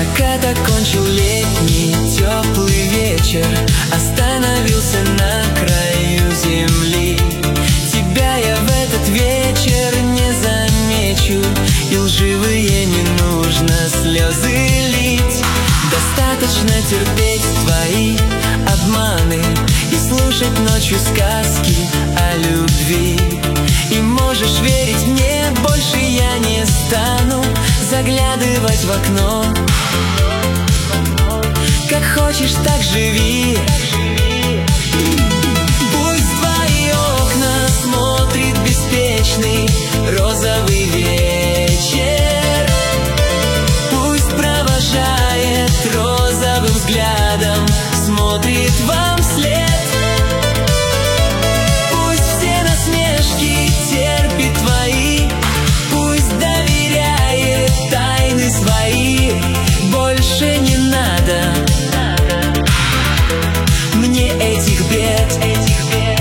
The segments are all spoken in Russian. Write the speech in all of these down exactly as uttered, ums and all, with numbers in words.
Закат окончил летний теплый вечер, остановился на краю земли. Тебя я в этот вечер не замечу, и лживые не нужно слезы лить. Достаточно терпеть твои обманы и слушать ночью сказки о любви. И можешь верить мне, больше я не стану заглядывать в окно. Как хочешь, так живи. Пусть в твои окна смотрит беспечный розовый вечер. Пусть провожает розовым взглядом, смотрит вам вслед. Пусть все насмешки терпит твои, пусть доверяет тайны свои. Больше не надо мне этих бед, этих бед.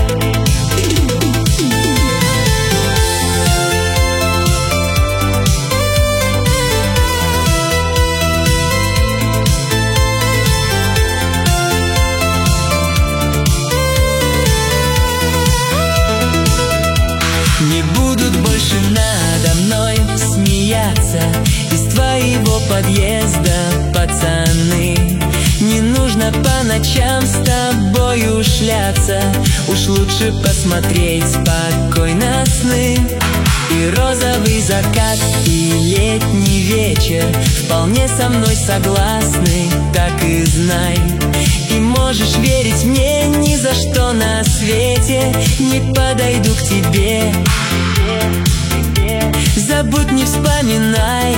Не будут больше надо мной смеяться из твоего подъезда, пацаны. Не нужно по ночам с тобою шляться, уж лучше посмотреть спокойно сны. И розовый закат, и летний вечер вполне со мной согласны, так и знай. И можешь верить мне, ни за что на свете не подойду к тебе. Забудь, не вспоминай.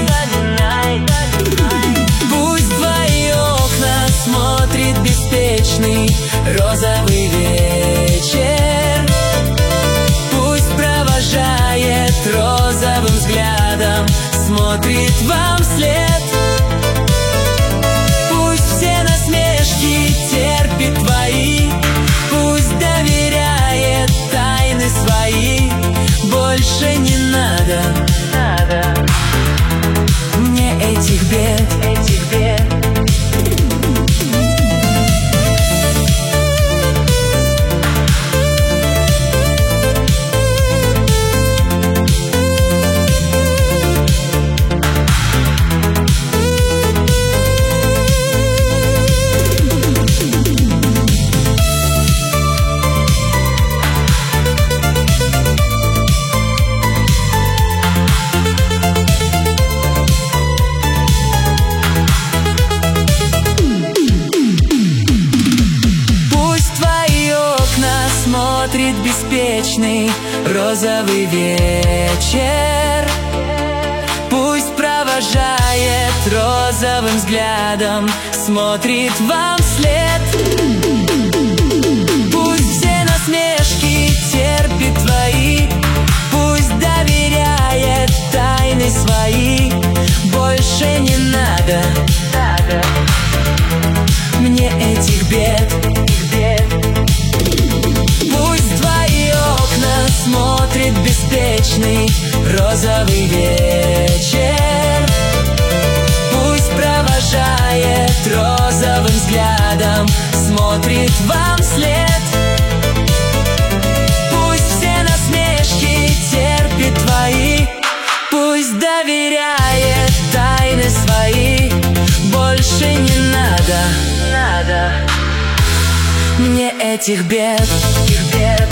Пусть твои окна смотрит беспечный розовый вечер. Пусть провожает розовым взглядом, смотрит вам вслед. Пусть все насмешки терпит твои, пусть доверяет тайны свои. Больше не надо, надо мне этих бед, этих бед. Смотрит беспечный розовый вечер. Пусть провожает розовым взглядом, смотрит вам вслед. Пусть все насмешки терпит твои, пусть доверяет тайны свои. Больше не надо, надо мне этих бед, бед. Смотрит беспечный розовый вечер. Пусть провожает розовым взглядом, смотрит вам вслед. Пусть все насмешки терпит твои, пусть доверяет тайны свои. Больше не надо, надо мне этих бед, этих бед.